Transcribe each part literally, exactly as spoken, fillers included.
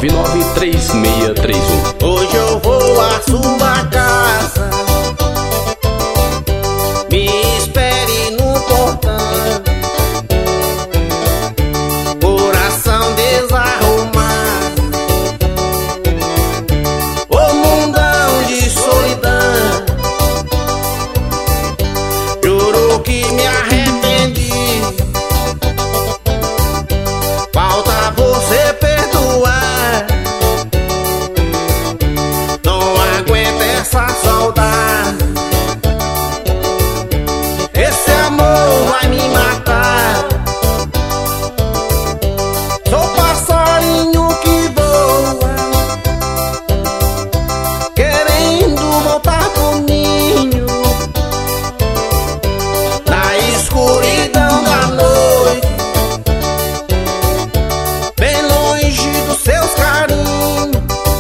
nove nove três seis três um. Hoje eu vou à sua casa, me espere no portão. Coração desarrumado, o mundão de solidão. Juro que me arrependi, falta você perdoar. Não aguento essa saudade, esse amor vai me matar. Sou passarinho que voa, querendo voltar pro ninho. Na escuridão da noite, bem longe dos seus carinhos,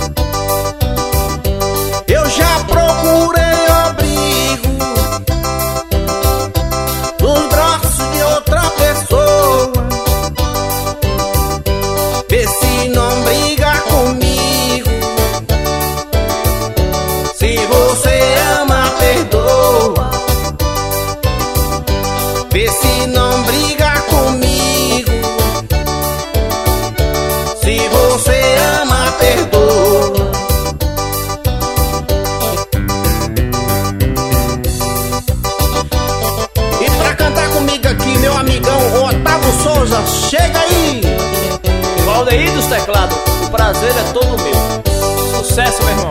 eu já procurei abrigo nos braços de outra pessoa. Vê se não briga comigo, se você ama, perdoa. Vê se não briga comigo, se você ama, perdoa. E pra cantar comigo aqui, meu amigão Otávio Souza, chega aí! Valdeir dos teclados, o prazer é todo meu. Sucesso, meu irmão.